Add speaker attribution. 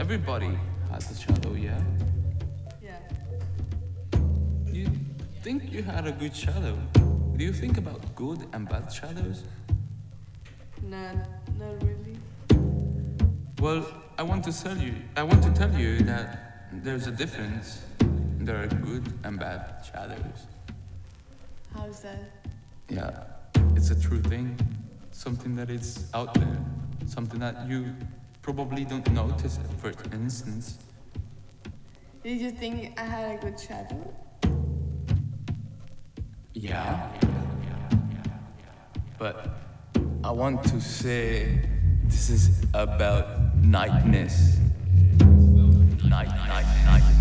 Speaker 1: Everybody has a shadow, yeah?
Speaker 2: Yeah.
Speaker 1: You think you had a good shadow? Do you think about good and bad shadows?
Speaker 2: No, not really.
Speaker 1: Well, I want to tell you that there's a difference. There are good and bad shadows.
Speaker 2: How's that?
Speaker 1: Yeah, it's a true thing. Something that is out there. Something that you probably don't notice at first instance.
Speaker 2: Did you think I had a good shadow?
Speaker 1: Yeah. But I want to say this is about nightness. Night.